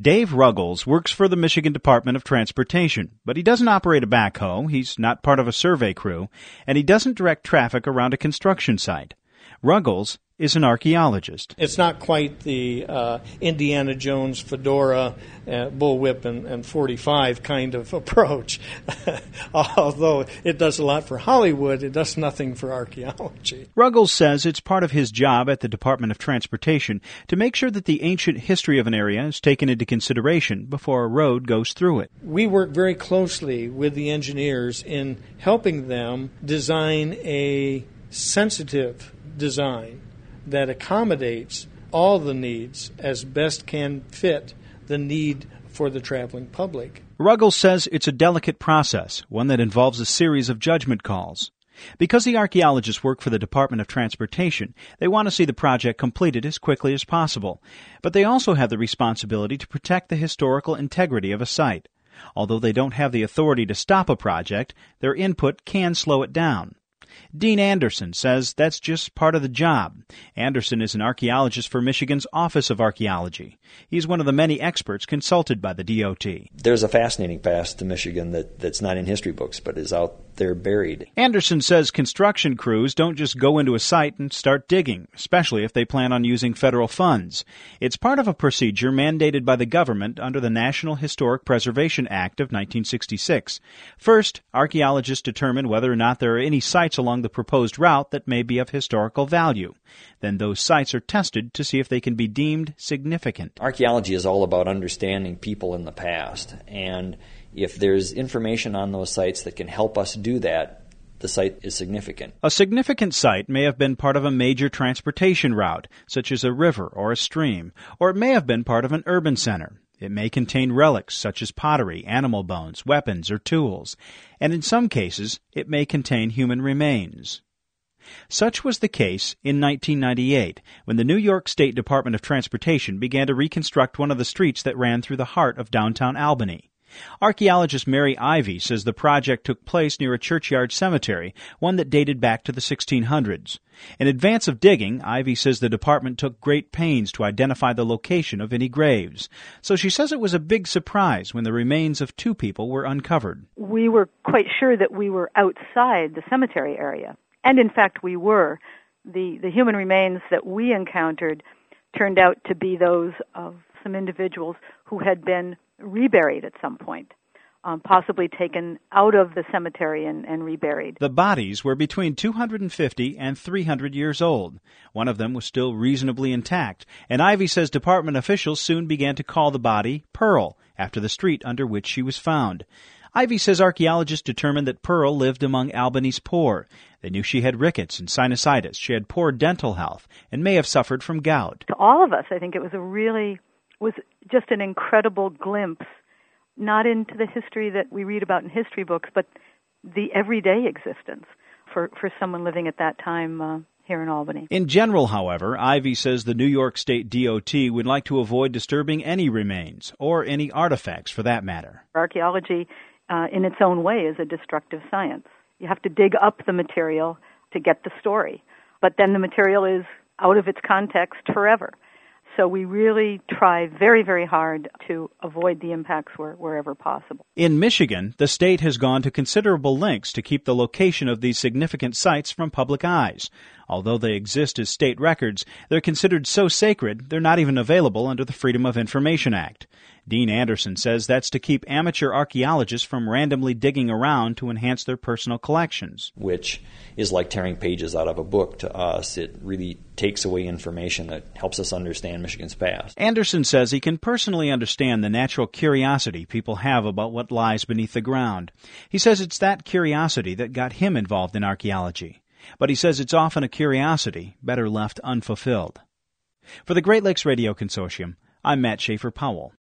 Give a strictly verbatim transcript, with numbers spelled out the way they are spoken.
Dave Ruggles works for the Michigan Department of Transportation, but he doesn't operate a backhoe, he's not part of a survey crew, and he doesn't direct traffic around a construction site. Ruggles is an archaeologist. It's not quite the uh, Indiana Jones, fedora, uh, bullwhip, and, and forty-five kind of approach. Although it does a lot for Hollywood, it does nothing for archaeology. Ruggles says it's part of his job at the Department of Transportation to make sure that the ancient history of an area is taken into consideration before a road goes through it. We work very closely with the engineers in helping them design a sensitive design that accommodates all the needs as best can fit the need for the traveling public. Ruggles says it's a delicate process, one that involves a series of judgment calls. Because the archaeologists work for the Department of Transportation, they want to see the project completed as quickly as possible. But they also have the responsibility to protect the historical integrity of a site. Although they don't have the authority to stop a project, their input can slow it down. Dean Anderson says that's just part of the job. Anderson is an archaeologist for Michigan's Office of Archaeology. He's one of the many experts consulted by the D O T. There's a fascinating past to Michigan that, that's not in history books, but is out there buried. Anderson says construction crews don't just go into a site and start digging, especially if they plan on using federal funds. It's part of a procedure mandated by the government under the National Historic Preservation Act of nineteen sixty-six. First, archaeologists determine whether or not there are any sites along the proposed route that may be of historical value. Then those sites are tested to see if they can be deemed significant. Archaeology is all about understanding people in the past, and if there's information on those sites that can help us do that, the site is significant. A significant site may have been part of a major transportation route, such as a river or a stream, or it may have been part of an urban center. It may contain relics such as pottery, animal bones, weapons, or tools, and in some cases, it may contain human remains. Such was the case in nineteen ninety-eight, when the New York State Department of Transportation began to reconstruct one of the streets that ran through the heart of downtown Albany. Archaeologist Mary Ivy says the project took place near a churchyard cemetery, one that dated back to the sixteen hundreds. In advance of digging, Ivy says the department took great pains to identify the location of any graves. So she says it was a big surprise when the remains of two people were uncovered. We were quite sure that we were outside the cemetery area. And in fact, we were. The, the human remains that we encountered turned out to be those of some individuals who had been reburied at some point, um, possibly taken out of the cemetery and, and reburied. The bodies were between two hundred fifty and three hundred years old. One of them was still reasonably intact, and Ivy says department officials soon began to call the body Pearl, after the street under which she was found. Ivy says archaeologists determined that Pearl lived among Albany's poor. They knew she had rickets and sinusitis, she had poor dental health, and may have suffered from gout. To all of us, I think it was a really was just an incredible glimpse, not into the history that we read about in history books, but the everyday existence for, for someone living at that time uh, here in Albany. In general, however, Ivy says the New York State D O T would like to avoid disturbing any remains, or any artifacts for that matter. Archaeology, uh, in its own way, is a destructive science. You have to dig up the material to get the story, but then the material is out of its context forever. So we really try very, very hard to avoid the impacts where, wherever possible. In Michigan, the state has gone to considerable lengths to keep the location of these significant sites from public eyes. Although they exist as state records, they're considered so sacred they're not even available under the Freedom of Information Act. Dean Anderson says that's to keep amateur archaeologists from randomly digging around to enhance their personal collections. Which is like tearing pages out of a book to us. It really takes away information that helps us understand Michigan's past. Anderson says he can personally understand the natural curiosity people have about what lies beneath the ground. He says it's that curiosity that got him involved in archaeology. But he says it's often a curiosity better left unfulfilled. For the Great Lakes Radio Consortium, I'm Matt Schaefer Powell.